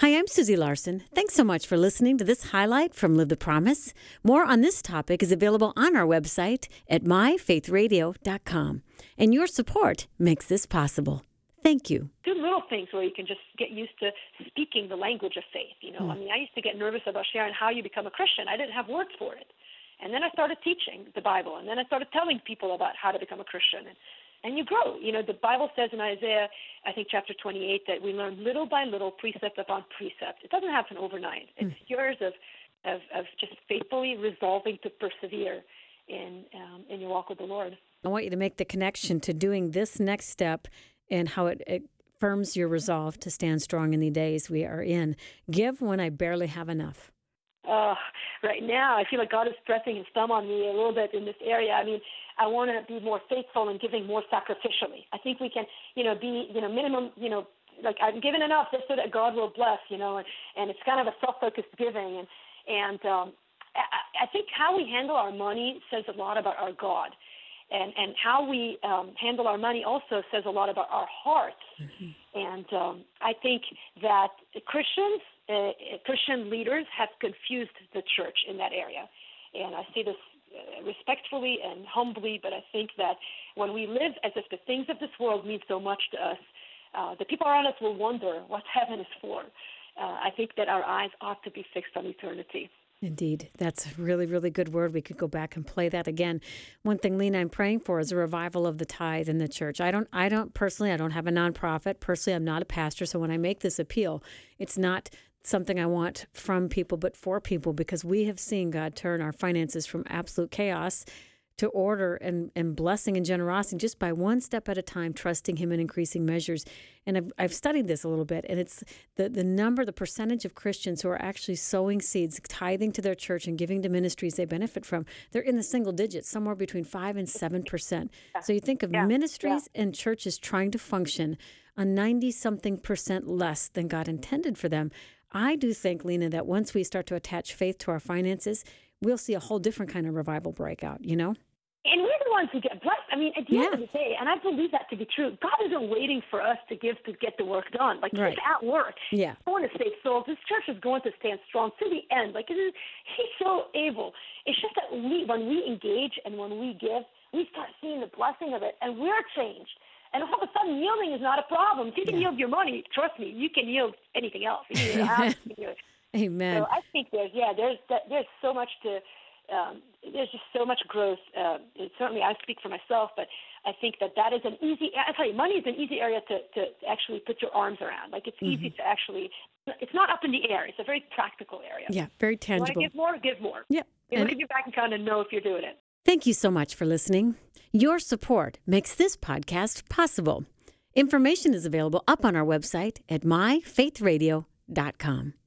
Hi, I'm Susie Larson. Thanks so much for listening to this highlight from Live the Promise. More on this topic is available on our website at myfaithradio.com. And your support makes this possible. Thank you. Do little things where you can just get used to speaking the language of faith. I mean, I used to get nervous about sharing how you become a Christian. I didn't have words for it. And then I started teaching the Bible, and then I started telling people about how to become a Christian. And you grow. The Bible says in Isaiah, I think chapter 28, that we learn little by little, precept upon precept. It doesn't happen overnight. It's years of just faithfully resolving to persevere in your walk with the Lord. I want you to make the connection to doing this next step and how it firms your resolve to stand strong in the days we are in. Give when I barely have enough. Right now, I feel like God is pressing his thumb on me a little bit in this area. I mean, I want to be more faithful and giving more sacrificially. I think we can, be, minimum, like I'm giving enough just so that God will bless, and it's kind of a self-focused giving. And I think how we handle our money says a lot about our God. And how we handle our money also says a lot about our hearts. Mm-hmm. And I think that Christian leaders have confused the church in that area. And I say this respectfully and humbly, but I think that when we live as if the things of this world mean so much to us, the people around us will wonder what heaven is for. I think that our eyes ought to be fixed on eternity. Indeed. That's a really, really good word. We could go back and play that again. One thing, Lena, I'm praying for is a revival of the tithe in the church. I don't personally, I don't have a nonprofit. Personally, I'm not a pastor. So when I make this appeal, it's not something I want from people, but for people, because we have seen God turn our finances from absolute chaos to order and blessing and generosity just by one step at a time, trusting him in increasing measures. And I've studied this a little bit, and it's the percentage of Christians who are actually sowing seeds, tithing to their church and giving to ministries they benefit from. They're in the single digits, somewhere between 5 and 7%. So you think of ministries and churches trying to function on 90-something% less than God intended for them. I do think, Lena, that once we start to attach faith to our finances, we'll see a whole different kind of revival breakout, And we're the ones who get blessed. I mean, at the end of the day, and I believe that to be true, God isn't waiting for us to give to get the work done. Like, He's at work. Yeah. He's going to save souls. This church is going to stand strong to the end. Like, He's so able. It's just that when we engage and when we give, we start seeing the blessing of it, and we're changed. And all of a sudden, yielding is not a problem. If you can yield your money, trust me, you can yield anything else. You can yield a house, you can yield. Amen. So I think there's so much to there's just so much growth. Certainly, I speak for myself, but I think that is an easy. I tell you, money is an easy area to actually put your arms around. Like, it's easy to actually. It's not up in the air. It's a very practical area. Yeah, very tangible. You want to give more? Give more. Yeah. You want to give back and kind of know if you're doing it. Thank you so much for listening. Your support makes this podcast possible. Information is available up on our website at myfaithradio.com.